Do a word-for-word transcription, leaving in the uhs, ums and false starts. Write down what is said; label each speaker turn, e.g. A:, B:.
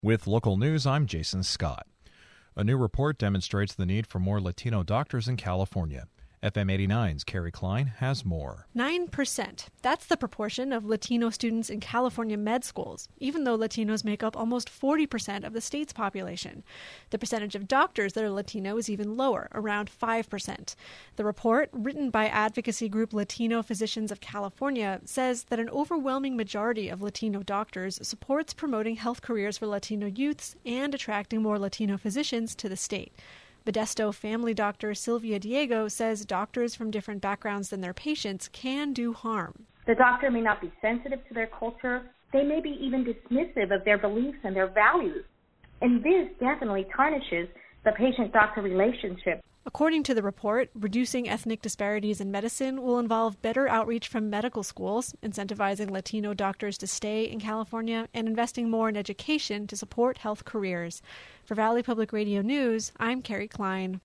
A: With local news, I'm Jason Scott. A new report demonstrates the need for more Latino doctors in California. F M eighty-nine's Carrie Klein has more.
B: nine percent. That's the proportion of Latino students in California med schools, even though Latinos make up almost forty percent of the state's population. The percentage of doctors that are Latino is even lower, around five percent. The report, written by advocacy group Latino Physicians of California, says that an overwhelming majority of Latino doctors supports promoting health careers for Latino youths and attracting more Latino physicians to the state. Modesto family doctor Sylvia Diego says doctors from different backgrounds than their patients can do harm.
C: The doctor may not be sensitive to their culture. They may be even dismissive of their beliefs and their values. And this definitely tarnishes the patient-doctor relationship.
B: According to the report, reducing ethnic disparities in medicine will involve better outreach from medical schools, incentivizing Latino doctors to stay in California, and investing more in education to support health careers. For Valley Public Radio News, I'm Carrie Klein.